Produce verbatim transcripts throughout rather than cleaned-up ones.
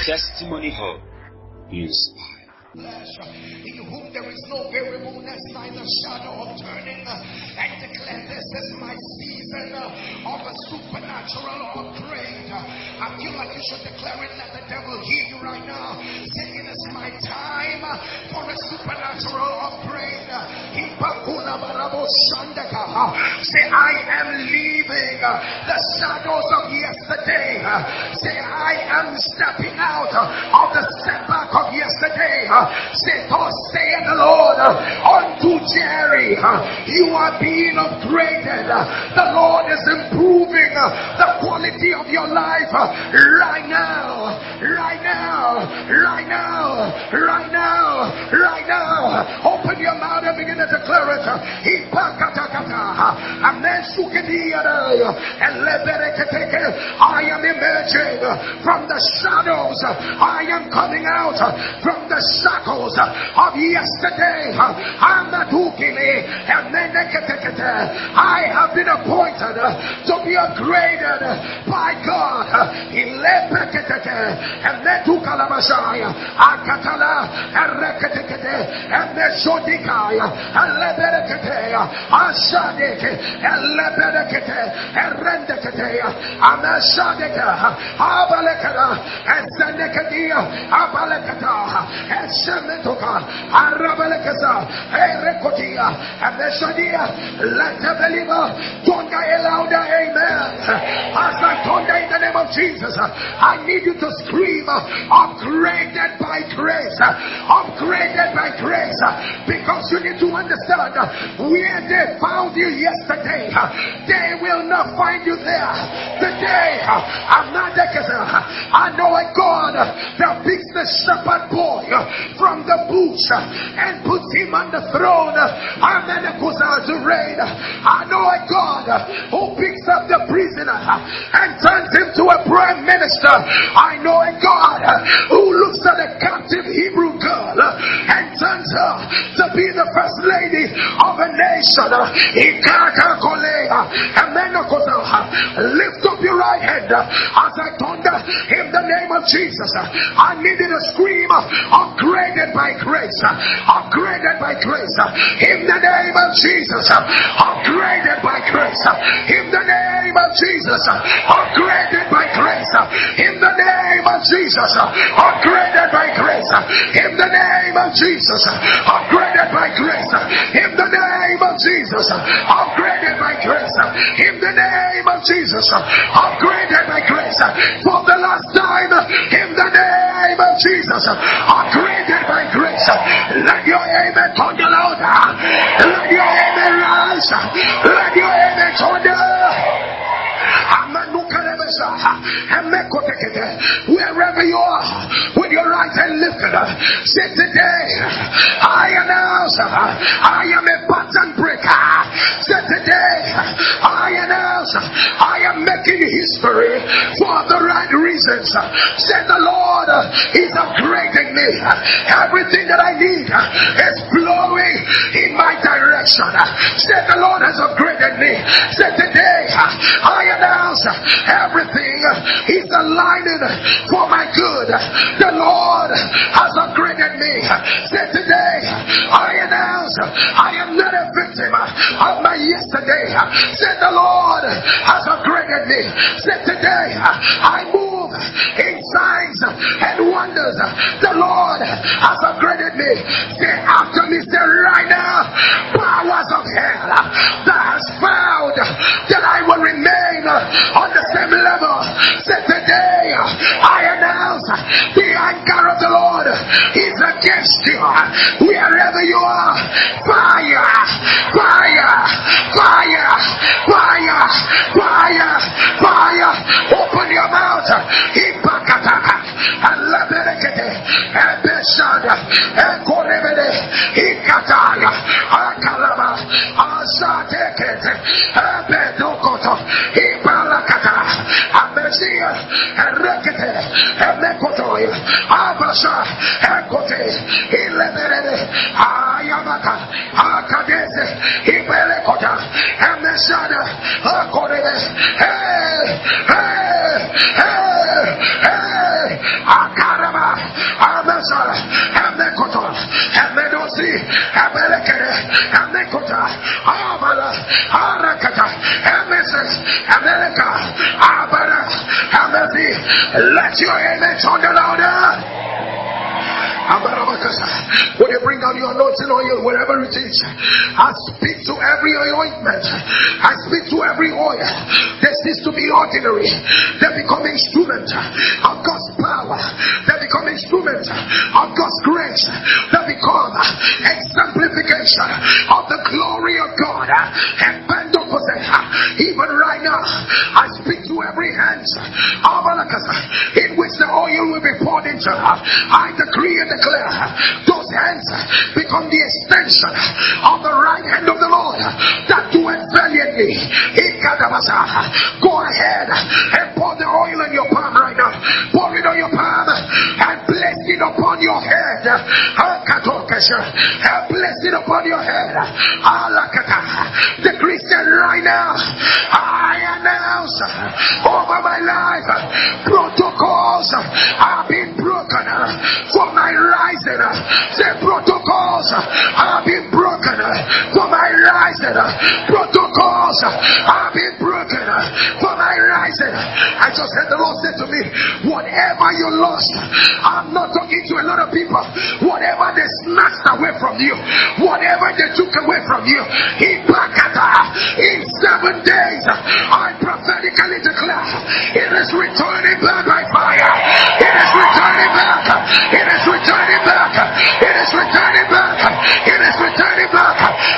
Testimony Hub. Be inspired. In whom there is no variableness, neither shadow of turning, and declare this is my season of a supernatural upgrade. I feel like you should declare it, let the devil hear you right now. Say it is my time for a supernatural upgrade. Say I am leaving the shadows of yesterday. Say I am stepping out of the setback of yesterday. Say, thus saith the Lord unto Jerry, you are being upgraded. The Lord is improving the quality of your life right now, right now, right now, right now, right now. Open your mouth and begin to declare it. I am emerging from the shadows. I am coming out from the shackles of yesterday. I have been appointed to be upgraded by God. And then to Kalamashaya, Akatala, and Rekatekate, and Meshodikaya, and Lebereketea, Ashadeke, and Leberekete, and Rendekatea, and Ashadeka, Abalekada, and Senekadia, Abalekata, and Shemetoka, and Rabalekasa, and Rekotia, and Meshadia. Let the believer Tonda Elauda, amen. As I Tonda in the name of Jesus, I need you to scream, upgraded by grace, upgraded by grace, because you need to understand where they found you yesterday, they will not find you there today. I'm not the I know a God that picks the shepherd boy from the bush and puts him on the throne. I'm in a to reign. I know a God who picks up the prisoner and turns him to a prime minister. I know a God who looks at a captive Hebrew girl and turns her to be the first lady of a nation. Lift up your right hand as I thunder in the name of Jesus. I needed a scream, upgraded by grace, upgraded by grace in the name of Jesus, upgraded by grace in the name of Jesus, upgraded by grace in the name of Jesus, upgraded by grace in the name of Jesus, upgraded by grace in the name of Jesus, upgraded by grace in the name of Jesus, upgraded by grace for the last time in the name of Jesus, upgraded by grace. Let your amen thunder louder, let your amen rise, let your amen thunder. Wherever you are, with your right hand lifted, say today, I announce I am a pattern breaker. Say today, I announce I am making history for the right reasons. Say the Lord is upgrading me. Everything that I need is flowing in my direction. Say the Lord has upgraded me. Say today, I announce everything is aligning for my good. The Lord has upgraded me. Say today, I announce I am not a victim of my yesterday. Say the Lord has upgraded me. Say today, I move in signs and wonders. The Lord has upgraded me. Say after me, say right now, powers of hell that has found that I will remain on the same level. Say today, I announce the anger of the Lord is against you. Wherever you are, fire, fire, fire, fire, fire, fire. Open your mouth. Ipakataka, Alaberekete, Ebeshada, Ekorebede, Ikataya, Akalaba, Asatekete, Ebedokoto, Ibalakata, Abesia, Erekete, Emekotoya, Abasha, Ekote, Ileberede, Ayamaka, Akadese, Ibelekota, Emeshada, Akorebe, hey, hey, hey, hey, Akara. Abasara, Amekoto, Amedosi, Amelekere, Amekota, Abala, Arakata, Ameses, America, Abara, Amezi. Let your amen sound louder. When you bring down your anointing oil, wherever it is, I speak to every ointment. I speak to every oil. They cease to be ordinary. They become instruments of God's power. They become instruments of God's grace. They become exemplification of the glory of God. And even right now, I speak to every hand in which the oil will be poured into. I decree and declare those hands become the extension of the right hand of the Lord that doeth valiantly. Go ahead and pour the oil in your palm right now. Pour it on your palm and place it upon your head. And place it upon your head. The Christian right now, I announce over my life, protocols have been broken for my rising. The protocols have been broken for my rising. Protocols have been broken for my rising. I just heard the Lord say to me, whatever you lost, I'm not talking to a lot of people. Whatever they snatched away from you, whatever they took away from you, in seven days, I prophetically declare it is returning back by fire. It is returning back. It is returning back. It is returning back. It is returning back.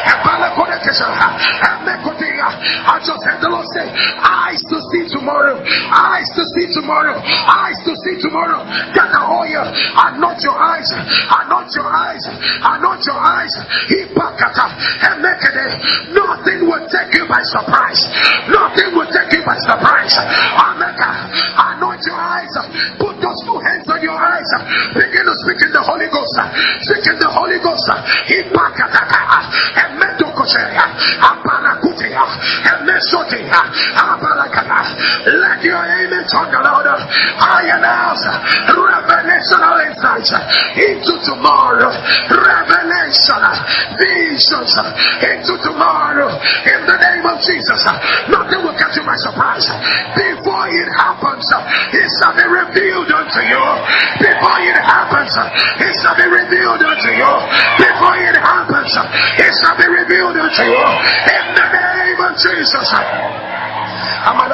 I just heard the Lord say, eyes to see tomorrow. Eyes to see tomorrow. Eyes to see tomorrow. Get the oil. Anoint your eyes. Anoint your eyes. Anoint your eyes. Nothing will take you by surprise. Nothing will take you by surprise. Anoint your eyes. Put those two hands on your eyes. Begin to speak in the Holy Ghost. Speak in the Holy Ghost. Let your amen talk louder. I announce revelational insights into tomorrow. Revelation visions into tomorrow. In the name of Jesus, nothing will catch you by surprise. Before it happens, it shall be revealed unto you. Before it happens, it shall be revealed unto you. Before it happens, it shall be revealed unto you. In the name of Jesus. I am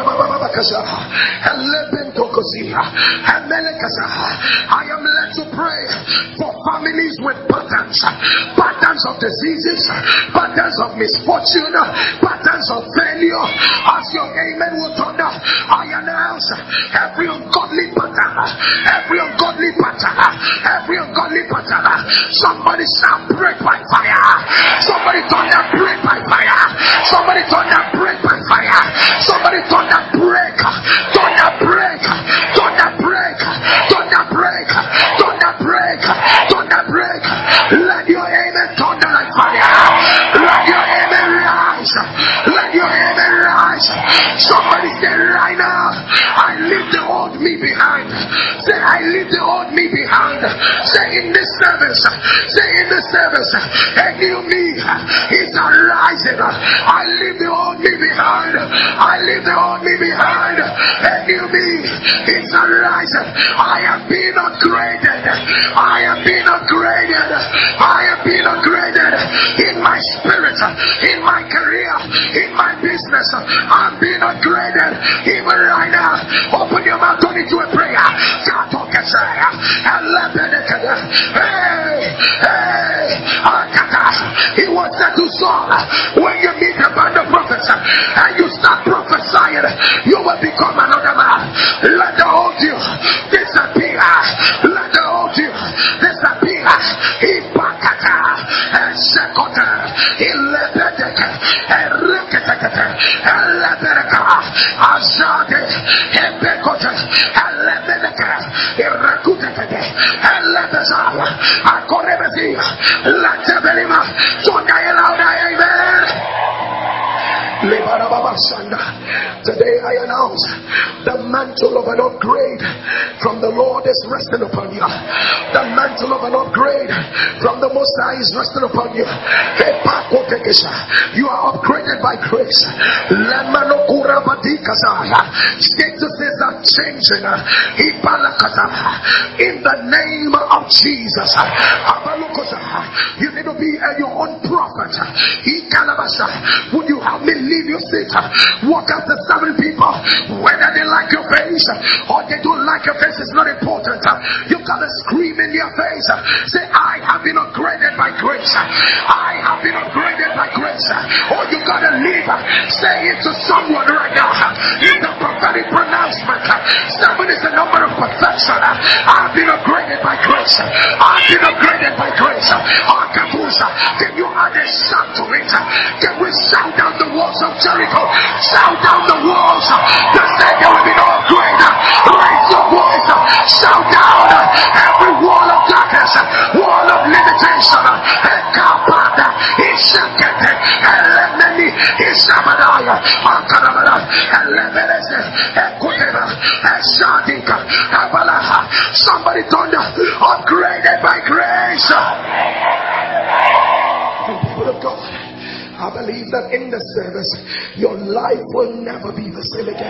led to pray for families with patterns, patterns of diseases, patterns of misfortune, patterns of failure. As your amen will turn up, I announce every ungodly pattern, every ungodly pattern, every ungodly pattern. Somebody shall break by fire. Somebody turn that break by fire. Somebody turn that break by fire. Somebody turn that break. Turn that break. Turn that break. Turn that break. Turn that break. Turn that break. Let your amen thunder like fire. Let your amen rise. Let your amen rise. Somebody say right now, I leave the old me behind. Say I leave the old me behind. Say in this service. Say in this service. A new me is arising. I leave the old me behind. I leave the old me behind. A new me is arising. I am being upgraded. I am being upgraded. I am being upgraded in my spirit, in my career, in my business. I'm being upgraded even right now. Open your mouth, turn into a prayer. Hey, hey, he was said to Saul, when you meet a band of prophets and you start prophesying, you will become another man. Let the old you disappear. Let the old you disappear. He bakata and shekota. He lebedeka and reketeka and lebedeka. Azade and bekota and lebedeka. Irakuteka and lebezala. Akorebezi. Let the belima. So I allow that. Amen. Today I announce the mantle of an upgrade from the Lord is resting upon you. The mantle of an upgrade from the Most High is resting upon you. You are upgraded by grace. Statuses are changing in the name of Jesus. You need to be your own prophet. Would you help me leave your seat? Walk after seven people. Whether they like your face or they don't like your face is not important. You gotta scream in their face. Say, I have been upgraded by grace. I have been upgraded by grace. Or you gotta leave. Say it to someone right now. In the prophetic pronouncement, seven is the number of perfection. I've been upgraded by grace. I've been upgraded by grace. Can you add a shout to it? Can we shout down the walls of Jericho? Shout down the walls. That said there will be no upgrade. Raise your voice. Shout down every wall of darkness, wall of limitation. Ekapata, Ishakete, Elemeni, Ishabadaya, Akanabada, Elevenese, Ekuteba, Eshadika, Abalaha. Somebody thunder, upgraded by grace. People of God, I believe that in the service, your life will never be the same again.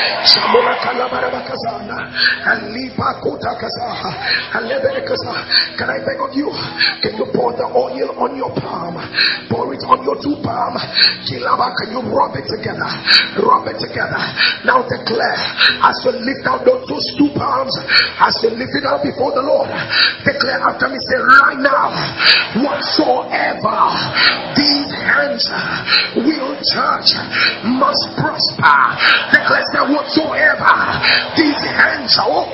Can I beg of you? Can you pour the oil on your palm? Pour it on your two palms. Can you rub it together? Rub it together. Now declare, as you lift out those two palms, as you lift it out before the Lord, declare after me, say, right now, whatsoever these hands will touch must prosper. Declare that whatsoever these hands are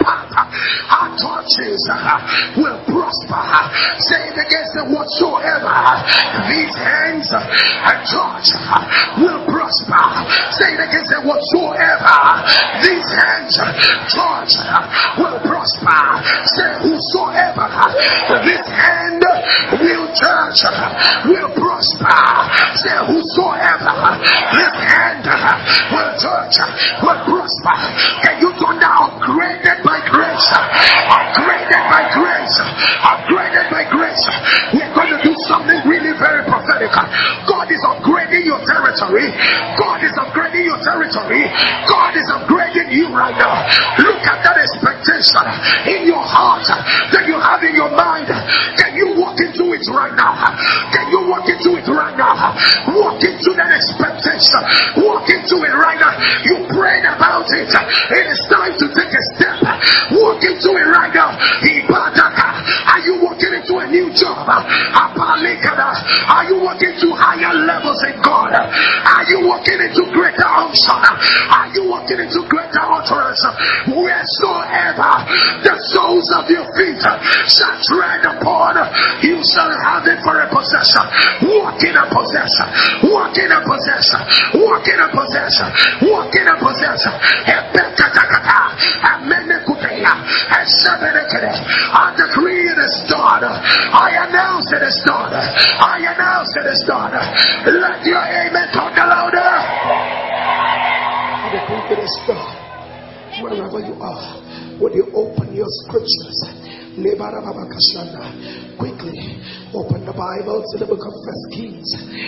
touches will prosper. Say it again, say whatsoever these hands touch will prosper. Say it again, say whatsoever these hands touch will prosper. Say whosoever this hand will touch will prosper. Say whosoever this hand will touch will prosper. Can you turn down upgraded by grace? Upgraded by grace. Upgraded by grace. We're going to do something really very prophetic. God is upgrading your territory. God is upgrading your territory. God is upgrading you right now. Look at that expectation in your heart that you have in your mind. Can you walk into it right now? Can you walk into it right now? Walk into that expectation. Walk into it right now. You prayed about it. It is time to take a step. Walk into it right now. Are you walking into a new job? Are you walking to higher levels in God? Are you walking into greater unction? Are you walking into greater utterance? Wheresoever the soles of your feet shall tread upon, you shall have it for a possession. Walk in a possession. Walk in a possession. Walk in a possession. Walk in a possession. I decree it is done. I announce it is done. I announce it is done. Let your amen talk louder. I decree it is done. Wherever you are, would you open your scriptures? Quickly open the Bible to the book of First Kings.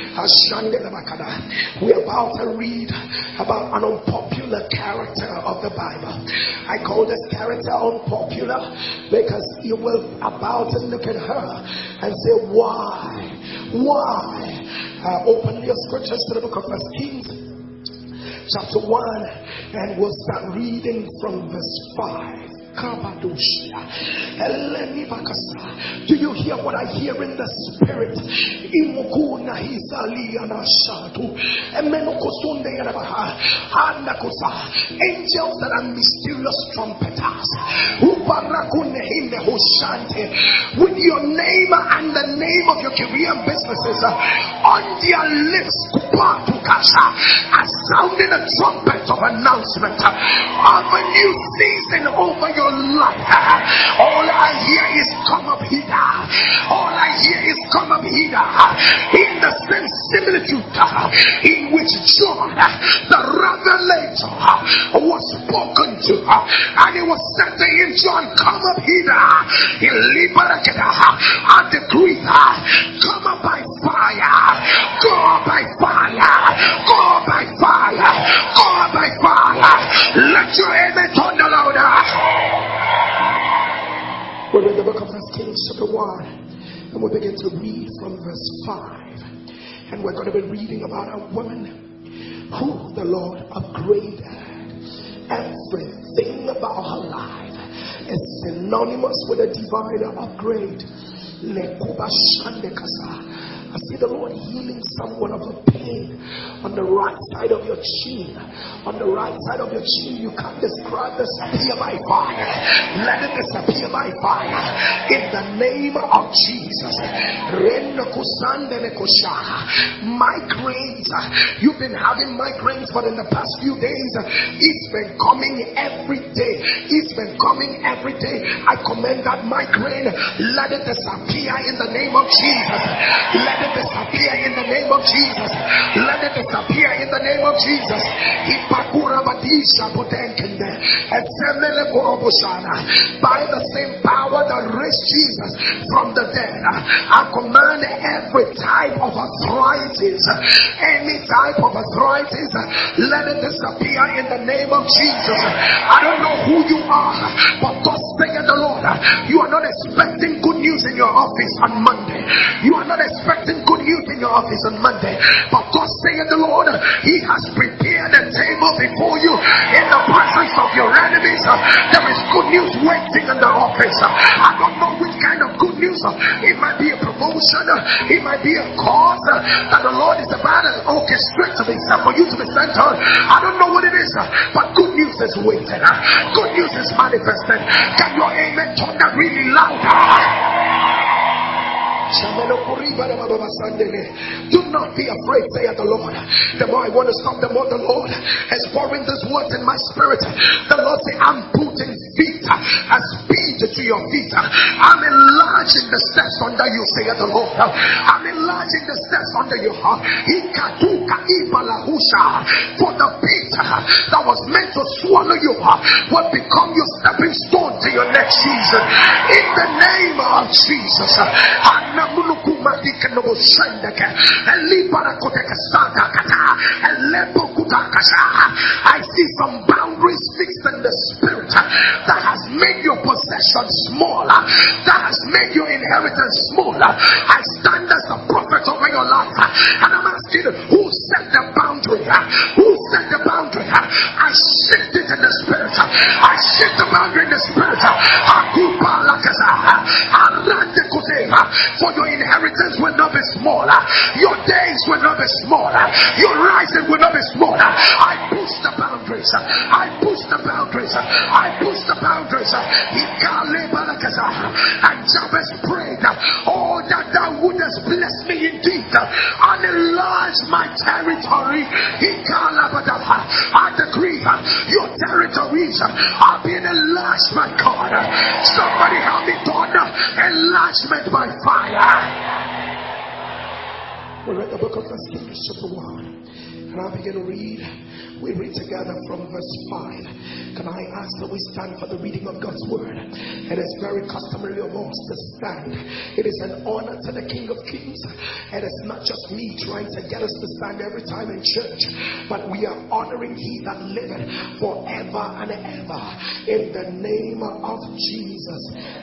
We're about to read about an unpopular character of the Bible. I call this character unpopular because you will about to look at her and say, why? Why? Uh, open your scriptures to the book of First Kings chapter one, and we'll start reading from verse five. Do you hear what I hear in the spirit? Angels that are mysterious trumpeters with your name and the name of your career and businesses on their lips are sounding a trumpet of announcement of a new season over your life. All I hear is come up hither. All I hear is come up hither. In the sense similitude in which John, the revelator, was spoken to, and it was said to him, John, come up hither. He liberated a decree, come up by fire, go up by fire, go up by fire, go up by fire. Let your amen thunder louder. We're in the book of First Kings chapter one, and we begin to read from verse five. And we're going to be reading about a woman who the Lord upgraded. Everything about her life is synonymous with a divine upgrade. I see the Lord healing someone of a pain on the right side of your chin. On the right side of your chin, you can't describe this. Disappear by fire. Let it disappear by fire. In the name of Jesus. Migraines. You've been having migraines for in the past few days. It's been coming every day. It's been coming every day. I command that migraine. Let it disappear in the name of Jesus. Let it disappear in the name of Jesus. Let it disappear in the name of Jesus. By the same power that raised Jesus from the dead, I command every type of arthritis, any type of arthritis, let it disappear in the name of Jesus. I don't know who you are, but God said the Lord, you are not expecting good news in your office on Monday. You are not expecting good news in your office on Monday, but God said the Lord, He has prepared a table before you in the presence of your enemies. There is good news waiting in the office. I don't know which kind of good news. It might be a promotion. It might be a cause that the Lord is about to orchestrate to be sent for you to be sent on. I don't know what it is, but good news is waiting. Good news is manifested. Can your amen turn that really loud? Do not be afraid, saith the Lord. The more I want to stop, the more the Lord is pouring this word in my spirit. The Lord say, I'm putting feet, a speed to your feet. I'm enlarging the steps under you, saith the Lord. I'm enlarging the steps under you. For the pit that was meant to swallow you will become your stepping stone to your next season. In the name of Jesus. I see some boundaries fixed in the spirit that has made your possession smaller, that has made your inheritance smaller. I stand as a prophet over your life, and I'm asking, who set the boundary? Who set the boundary? I shift it in the spirit. I shift the boundary in the spirit. For your inheritance will not be smaller. Your days will not be smaller. Your rising will not be smaller. I push the boundaries. I push the boundaries. I push the boundaries. And Jabez prayed, oh, that thou wouldest bless me indeed and enlarge my territory. I decree your territories are being enlarged by God. Somebody help me, God. Enlargement by fire. We read the book of First Kings chapter one, and I begin to read. We read together from verse five. Can I ask that we stand for the reading of God's word? It is very customary of us to stand. It is an honor to the King of Kings. It is not just me trying to get us to stand every time in church, but we are honoring He that liveth forever and ever. In the name of Jesus.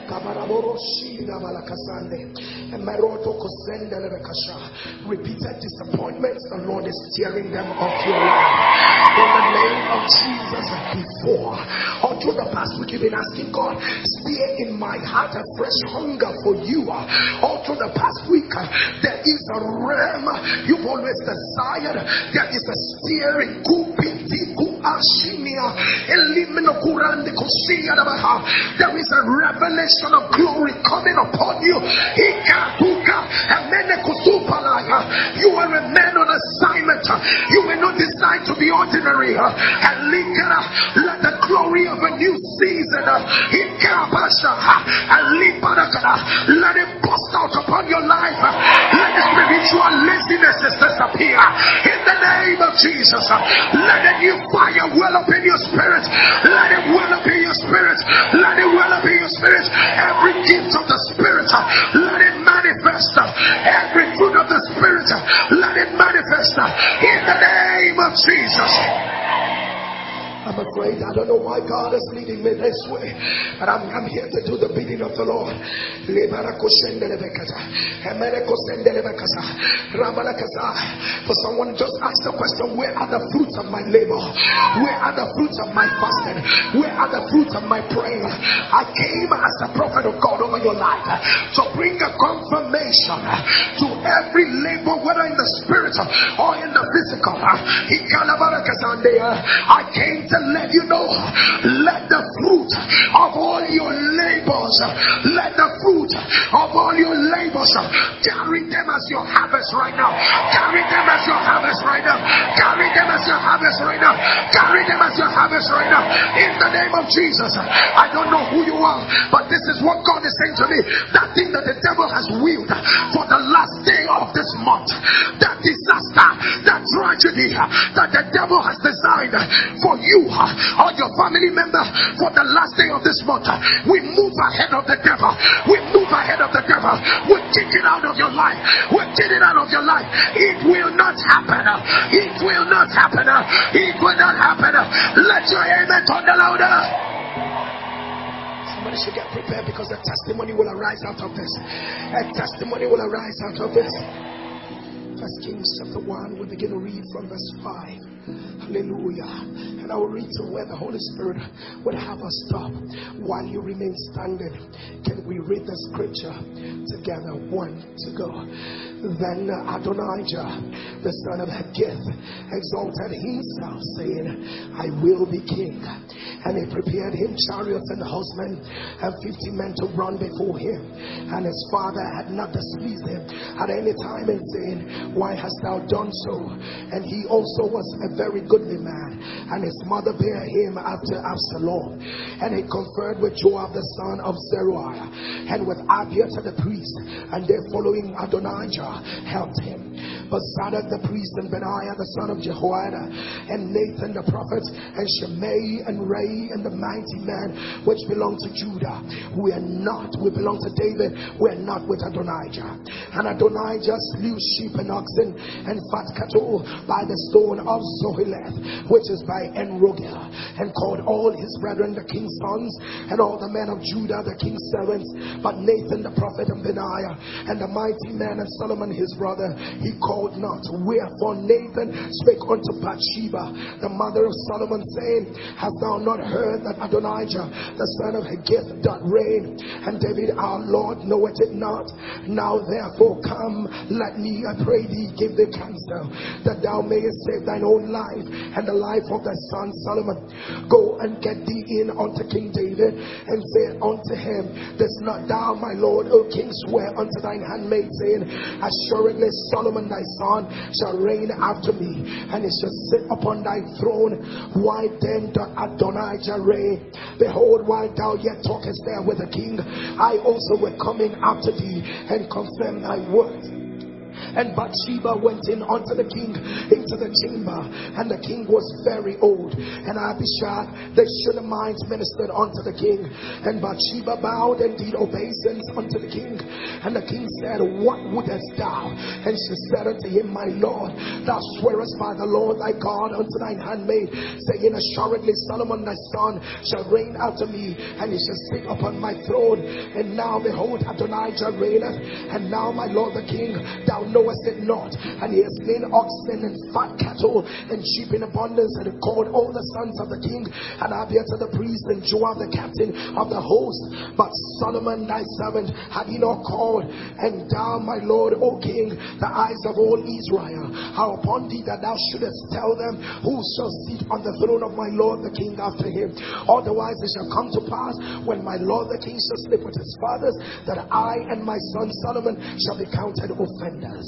Repeated disappointments, the Lord is tearing them off your life. In the name of Jesus. Before, all through the past week, you've been asking God, stir in my heart a fresh hunger for you. All through the past week, there is a realm you've always desired. There is a stirring. There is a revelation of glory coming upon you. You are a man on assignment. You will not decide to be ordinary. Let the glory of a new season, let it bust out upon your life. Let the spiritual laziness appear in the name of Jesus. Let a new fire well up in your spirit. Let it well up in your spirit. Let it well up in your spirit. Every gift of the spirit, let it manifest. Every fruit of the spirit, let it manifest in the name of Jesus. I'm afraid. I don't know why God is leading me this way, but I'm, I'm here to do the bidding of the Lord. For someone just asked the question, where are the fruits of my labor? Where are the fruits of my fasting? Where are the fruits of my prayer? I came as a prophet of God over your life to bring a confirmation to every labor, whether in the spirit or in the physical. I came to let you know, let the fruit of all your labors, let the fruit of all your labors, carry them as your harvest right now. Carry them as your harvest right now. Carry them as your harvest right now. Carry them as your harvest right now. In the name of Jesus. I don't know who you are, but this is what God is saying to me. That thing that the devil has willed for the last day of this month, that disaster, that tragedy that the devil has designed for you or your family member for the last day of this month, we move ahead of the devil. We move ahead of the devil. We kick it out of your life. We kick it out of your life. It will not happen. It will not happen. It will not happen. Let your amen turn the louder. Somebody should get prepared, because a testimony will arise out of this. A testimony will arise out of this. First Kings chapter one, we begin to read from verse five. Hallelujah. And I will read to where the Holy Spirit would have us stop. While you remain standing, can we read the scripture together? One to go. Then Adonijah, the son of Haggith, exalted himself, saying, I will be king. And he prepared him chariots and horsemen, and fifty men to run before him. And his father had not displeased him at any time in saying, why hast thou done so? And he also was a very goodly man, and his mother bare him after Absalom. And he conferred with Joab the son of Zeruiah, and with Abiathar the priest, and they following Adonijah helped him. But Zadok the priest, and Benaiah the son of Jehoiada, and Nathan the prophet, and Shimei and Ray and the mighty men which belong to Judah, we are not, we belong to David, we are not with Adonijah. And Adonijah slew sheep and oxen and fat cattle by the stone of Zoheleth, which is by En-Rogel, and called all his brethren the king's sons, and all the men of Judah the king's servants. But Nathan the prophet, and Benaiah, and the mighty man, and Solomon his brother, he called not. Wherefore Nathan spake unto Bathsheba, the mother of Solomon, saying, hast thou not heard that Adonijah the son of Haggith doth reign? And David our Lord knoweth it not. Now therefore come, let me, I pray thee, give thee counsel, that thou mayest save thine own life and the life of thy son Solomon. Go and get thee in unto King David, and say unto him, does not thou, my Lord, O king, swear unto thine handmaid, saying, assuredly Solomon thy son shall reign after me, and he shall sit upon thy throne. Why then doth Adonijah reign? Behold, while thou yet talkest there with the king, I also will come in after thee, and confirm thy words. And Bathsheba went in unto the king into the chamber, and the king was very old. And Abishag the Shunammite ministered unto the king. And Bathsheba bowed and did obeisance unto the king. And the king said, what wouldest thou? And she said unto him, my lord, thou swearest by the Lord thy God unto thine handmaid, saying, assuredly Solomon thy son shall reign after me, and he shall sit upon my throne. And now behold, Adonijah reigneth, and now my lord the king, thou knowest it not. And he has slain oxen and fat cattle and sheep in abundance, and he called all the sons of the king, and Abiathar the priest, and Joab the captain of the host. But Solomon thy servant had he not called. And thou, my lord, O king, the eyes of all Israel are upon thee, that thou shouldest tell them who shall sit on the throne of my lord the king after him. Otherwise it shall come to pass, when my lord the king shall sleep with his fathers, that I and my son Solomon shall be counted offenders.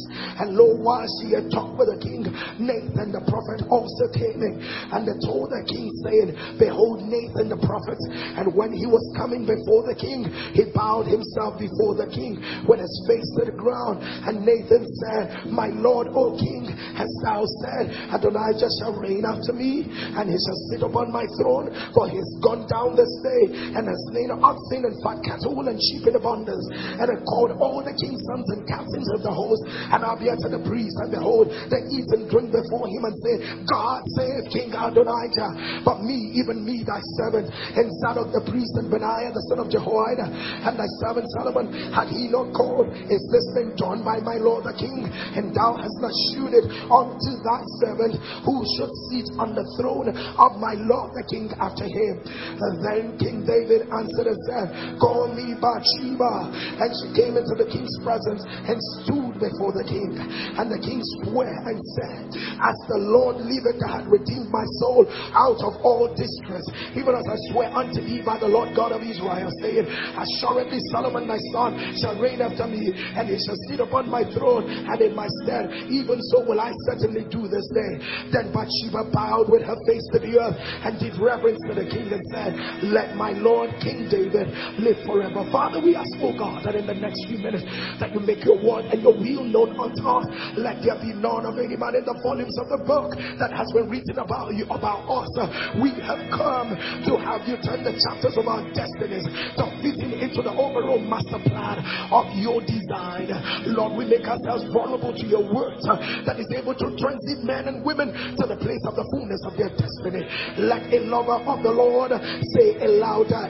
And lo, while she had talked with the king, Nathan the prophet also came in, and they told the king, saying, behold, Nathan the prophet. And when he was coming before the king, he bowed himself before the king with his face to the ground. And Nathan said, my lord, O king, hast thou said, Adonijah shall reign after me, and he shall sit upon my throne? For he is gone down this day, and has slain oxen and fat cattle and sheep in abundance, and had called all the king's sons and captains of the host, and Abiathar the priest, and behold, they eat and drink before him, and say, God save King Adonijah. But me, even me, thy servant, and Zadok the priest, and Benaiah the son of Jehoiada, and thy servant Solomon, had he not called, is this thing done by my lord the king? And thou hast not shewed it unto thy servant, who should sit on the throne of my lord the king after him. And then King David answered and said, call me Bathsheba. And she came into the king's presence and stood before the king. And the king swore and said, as the Lord liveth, that had redeemed my soul out of all distress, even as I swear unto thee by the Lord God of Israel, saying, assuredly Solomon my son shall reign after me, and he shall sit upon my throne, and in my stead, even so will I certainly do this day. Then Bathsheba bowed with her face to the earth, and did reverence to the king, and said, let my Lord King David live forever. Father, we ask, oh God, that in the next few minutes, that you make your word and your will known unto us. Let there be none of any man in the volumes of the book that has been written about you, about us. We have come to have you turn the chapters of our destinies to fit in into the overall master plan of your design. Lord, we make ourselves vulnerable to your word that is able to transit men and women to the place of the fullness of their destiny. Let a lover of the Lord say a louder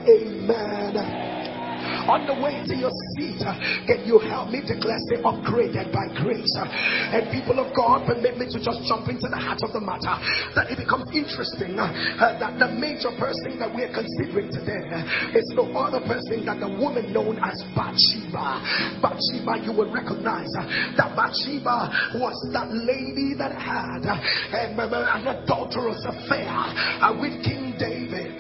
amen. On the way to your seat, can you help me declare, say, upgraded by grace? And people of God, permit me to just jump into the heart of the matter, that it becomes interesting uh, that the major person that we are considering today is no other person than the woman known as Bathsheba. Bathsheba, you will recognize uh, that Bathsheba was that lady that had uh, an adulterous affair uh, with King David,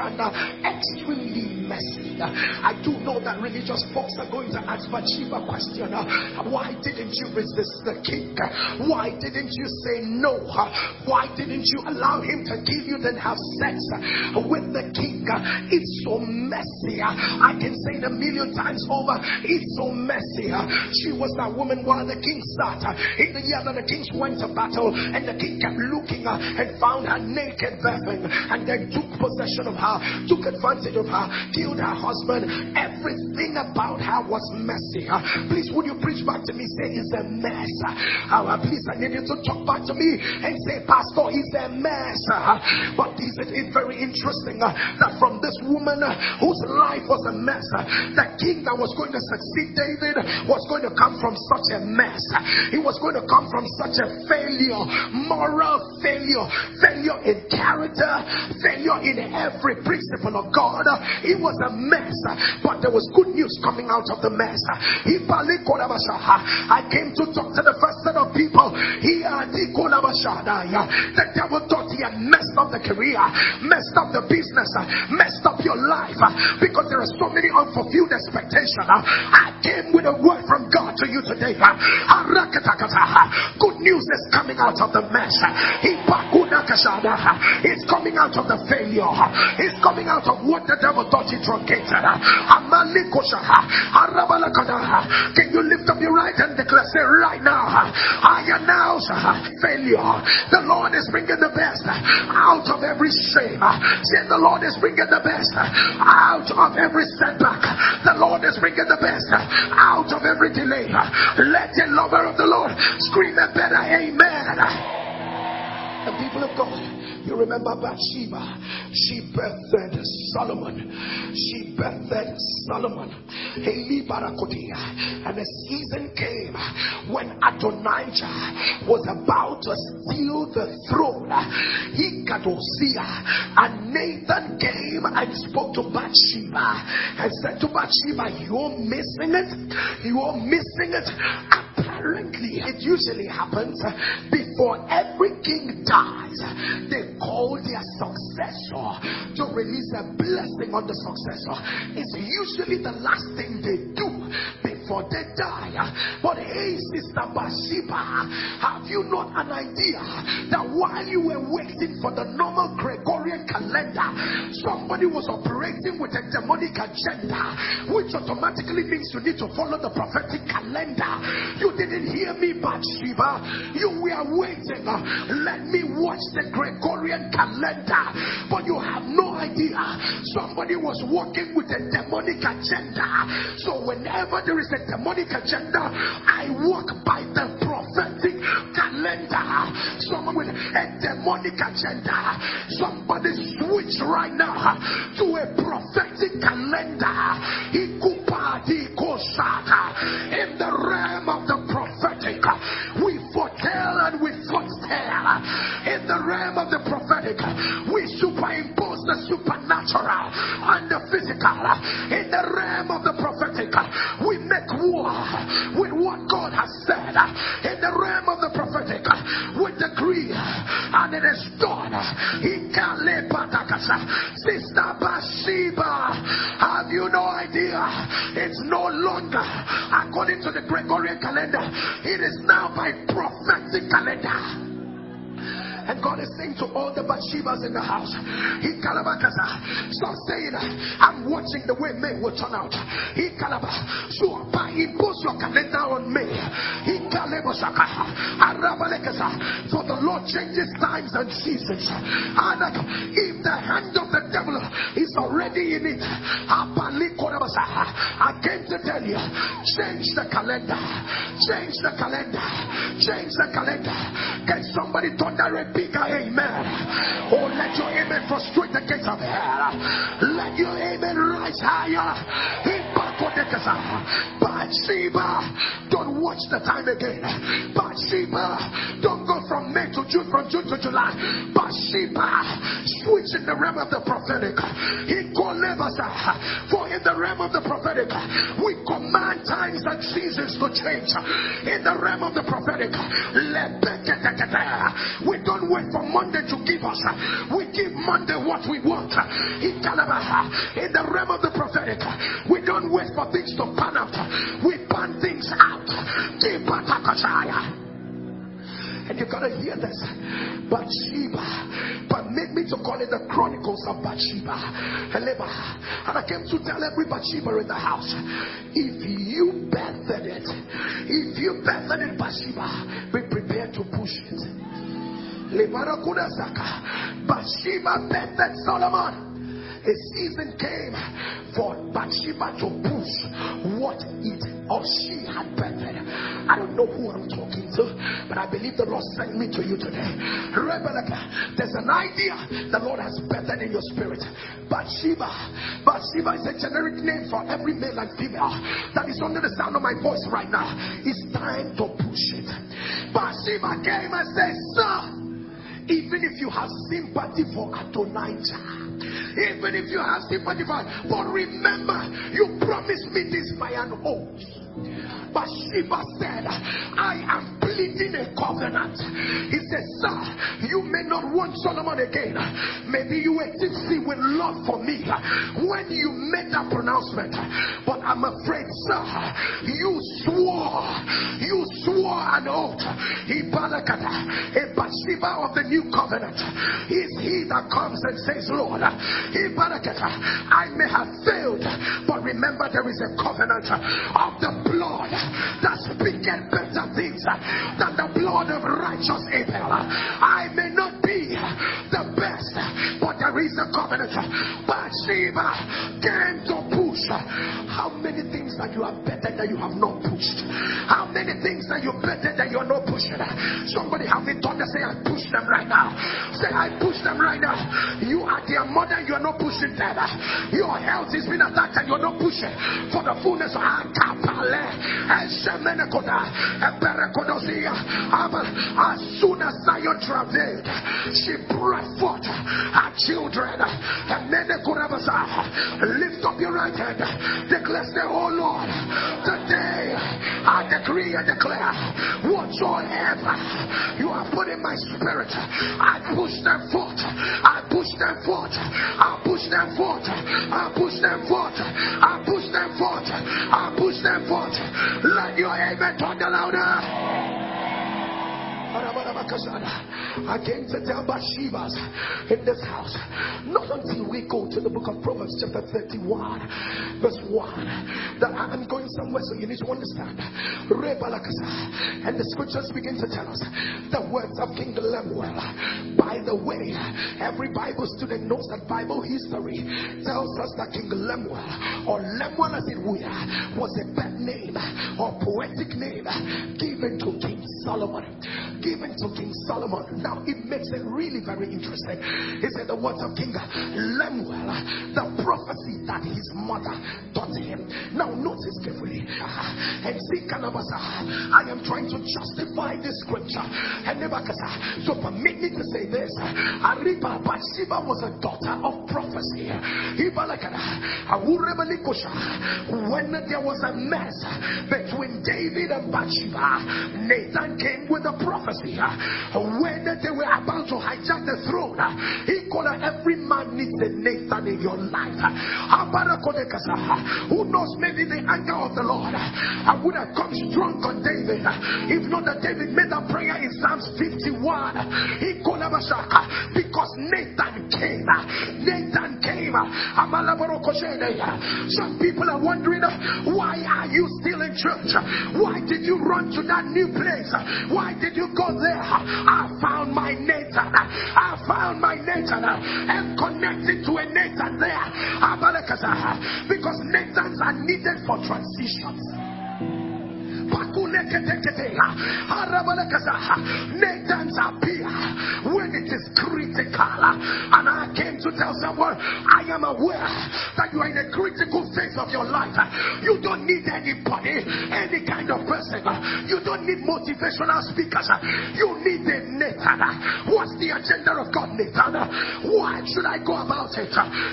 extremely messy. I do know that religious folks are going to ask Bathsheba a question. Uh, why didn't you resist the king? Why didn't you say no? Uh, why didn't you allow him to give you then have sex uh, with the king? Uh, it's so messy. Uh, I can say it a million times over. It's so messy. Uh, she was that woman while the king sat uh, in the year that the kings went to battle, and the king kept looking uh, and found her naked, bathing, and then took possession of her, took advantage of her, killed her husband. Everything about her was messy. Uh, please, would you preach back to me? Say, it's a mess. Uh, uh, please, I need you to talk back to me and say, Pastor, it's a mess. Uh, but isn't it very interesting uh, that from this woman uh, whose life was a mess, uh, the king that was going to succeed David was going to come from such a mess. Uh, he was going to come from such a failure, moral failure, failure in character, failure in every principle of God. Uh, it was a mess, uh, but there was good news coming out of the mess. I came to talk to the first set of people here. The devil thought he had messed up the career, messed up the business, messed up your life, because there are so many unfulfilled expectations. I came with a word from God to you today. Good news is coming out of the mess. It's coming out of the failure. It's coming out of what the devil thought he truncated. Can you lift up your right hand and declare, say, right now, I announce failure. The Lord is bringing the best out of every shame. Say, the Lord is bringing the best out of every setback. The Lord is bringing the best out of every delay. Let the lover of the Lord scream a better amen. The people of God, you remember Bathsheba. She birthed Solomon. She birthed Solomon. And the season came when Adonijah was about to steal the throne. He got Hosea, and Nathan came and spoke to Bathsheba and said to Bathsheba, you're missing it. You're missing it. Apparently, it usually happens before every king dies. They call their successor to release a blessing on the successor. It's usually the last thing they do before before they die. But hey, Sister Bathsheba, have you not an idea that while you were waiting for the normal Gregorian calendar, somebody was operating with a demonic agenda, which automatically means you need to follow the prophetic calendar? You didn't hear me, Bathsheba. You were waiting. Let me watch the Gregorian calendar. But you have no idea. Somebody was working with a demonic agenda. So whenever there is a demonic agenda, I walk by the prophetic calendar. Someone with a demonic agenda, somebody switch right now to a prophetic calendar. In the realm of the prophetic, we foretell and we foretell. In the realm of the prophetic, we superimpose the supernatural and the physical. In the realm of the prophetic, we make war with what God has said. In the realm of the prophetic, we decree and it is done. Sister Bathsheba, have you no idea? It's no longer according to the Gregorian calendar. It is now by prophetic calendar. And God is saying to all the Bathshebas in the house, He Kalabakasa, stop saying, I'm watching the way men will turn out. He Kalaba, so impose your calendar on me. He Kalebosaka, Arabalekasa, for the Lord changes times and seasons. And if the hand of the devil is already in it, I came to tell you, change the calendar, change the calendar, change the calendar. Can somebody thunder a bigger amen? Oh, let your amen frustrate the gates of hell. Let your amen rise higher. Bathsheba, don't watch the time again. Bathsheba, don't go from May to June, from June to July. Bathsheba, switch in the realm of the prophetic. He called for in the realm of the prophetic, we command times and seasons to change. In the realm of the prophetic, we don't wait for Monday to give us. We give Monday what we want. In the realm of the prophetic, we don't wait for things to pan out. We pan things out. And you gotta hear this. Bathsheba. But make me to call it the Chronicles of Bathsheba. And I came to tell every Bathsheba in the house, if you birthed it, if you birthed it, Bathsheba, be prepared to push it. Bathsheba birthed Solomon. A season came for Bathsheba to push what it or she had birthed. I don't know who I'm talking to, but I believe the Lord sent me to you today. Rebecca, there's an idea the Lord has birthed in your spirit. Bathsheba. Bathsheba is a generic name for every male and female that is under the sound of my voice right now. It's time to push it. Bathsheba came and said, sir, even if you have sympathy for Adonijah, even if you have sympathy for, but remember, you promised me this by an oath. Bathsheba said, I am pleading a covenant. He said, sir, you may not want Solomon again. Maybe you were tipsy with love for me when you made that pronouncement. But I'm afraid, sir, you swore, you swore an oath. He balakata, a Bathsheba of the new covenant is he that comes and says, Lord, he balakata, I may have failed, but remember there is a covenant of the blood that speaketh better things than the blood of righteous Abel. I may not be the best, but there is a covenant. Bathsheba came to push. How many things that you have bettered that you have not pushed? How many things that you bettered that you are not pushing? Somebody have me done to say, I push them right now. Say, I push them right now. You are their mother, you are not pushing them. Your health is being attacked and you are not pushing for the fullness of our as soon as Zion travailed, she brought forth her children. Lift up your right hand, declare, say, oh Lord, today I decree and declare, whatsoever you have put in my spirit, I push them forth, I push them forth, I push them forth, I push them forth, I push them forth, I push them forth. I came to tell Bathsheba's in this house. Not until we go to the book of Proverbs chapter thirty-one verse one that I'm going somewhere, so you need to understand. And the scriptures begin to tell us the words of King Lemuel. By the way, every Bible student knows that Bible history tells us that King Lemuel, or Lemuel as it were, was a pet name or poetic name given to King Solomon. Given to King Solomon. Now it makes it really very interesting. He said the words of King Lemuel, the prophecy that his mother taught him. Now notice carefully. And see, I am trying to justify this scripture. So permit me to say this. Bathsheba was a daughter of prophecy. When there was a mess between David and Bathsheba, Nathan came with a prophecy. When they were about to hijack the throne, he called her, every man needs a Nathan in your life. Who knows, maybe the anger of the Lord I would have come strong on David if not that David made a prayer in Psalms fifty-one. He called her because Nathan came. Nathan came. Some people are wondering, why are you still in church? Why did you run to that new place? Why did you go there? I found my Nathan. I found my Nathan and connected to a Nathan there. Because Nathans are needed for transitions. Nathans appear when it is critical. And I came to tell someone, I am aware that you are in a critical phase of your life. You don't need anybody, any kind of person. You don't need motivational speakers. You need a Nathan. What's the agenda of God, Nathan? Why should I go about it?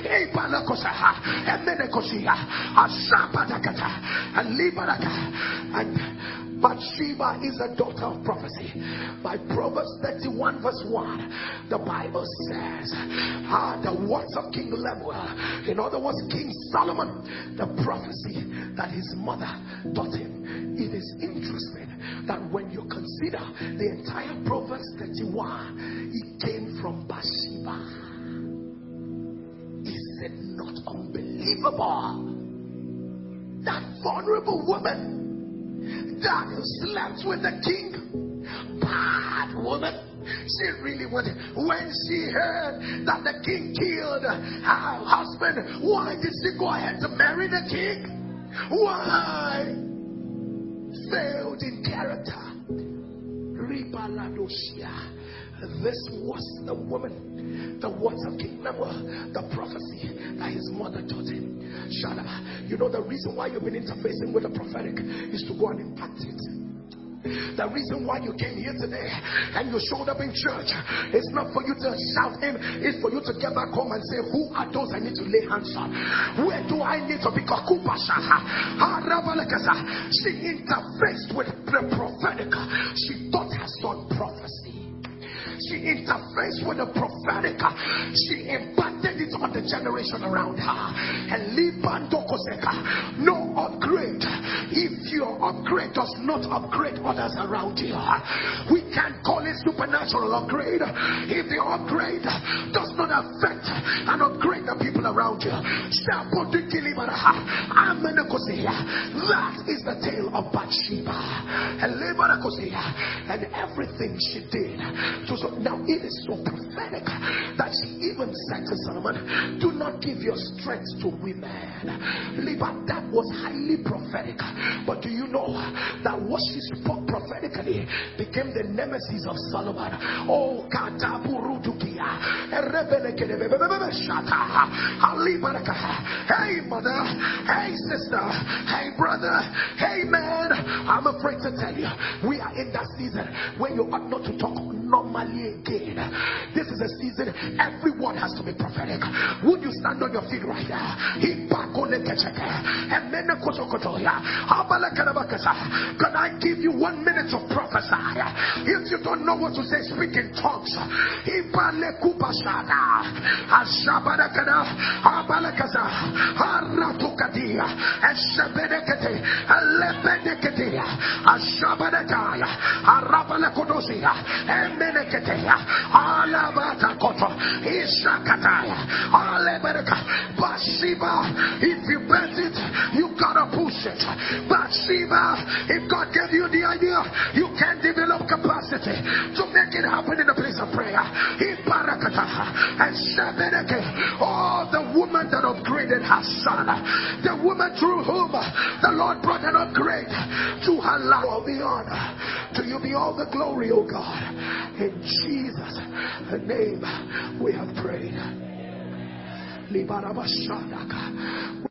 And Bathsheba is a daughter of prophecy. By Proverbs thirty-one verse one, the Bible says, ah, the words of King Lemuel, in other words, King Solomon, the prophecy that his mother taught him. It is interesting that when you consider the entire Proverbs thirty-one, it came from Bathsheba. Is it not unbelievable? That vulnerable woman that slept with the king, bad woman. She really wanted. When she heard that the king killed her husband, why did she go ahead to marry the king? Why? Failed in character. This was the woman, the words of King Lemuel, the prophecy that his mother taught him. Shut up. You know the reason why you've been interfacing with the prophetic is to go and impact it. The reason why you came here today and you showed up in church is not for you to shout in, it's for you to get back home and say, who are those I need to lay hands on? Where do I need to be? She interfaced with the prophetic. She taught her son prophecy. She interfaced with the prophetic. She impacted it on the generation around her. And no upgrade if your upgrade does not upgrade others around you. We can call it supernatural upgrade if the upgrade does not affect and upgrade the people around you. That is the tale of Bathsheba. And everything she did to. Now it is so prophetic that she even said to Solomon, do not give your strength to women. That was highly prophetic. But do you know that what she spoke prophetically became the nemesis of Solomon? Oh, Kataburudukia. Hey mother, hey sister, hey brother, hey man, I'm afraid to tell you, we are in that season when you ought not to talk normally again. This is a season everyone has to be prophetic. Would you stand on your feet right now? Can I give you one minute to prophesy? If you don't know what to say, speak in tongues. Adia, Eshabedekete, Alepedekete, Ashabadetaya, Arabalakodosia, Emenekete, Alabata Koto, Ishakataya, Alebereka, Bathsheba. If you bet it, you gotta push it. Bathsheba, if God gave you the idea, you can develop capacity to make it happen in the place of prayer. And Shebedeke, oh, the woman that upgraded her son, the woman through whom the Lord brought an upgrade to her life. All the honor, to you be all the glory, oh God. In Jesus' name we have prayed.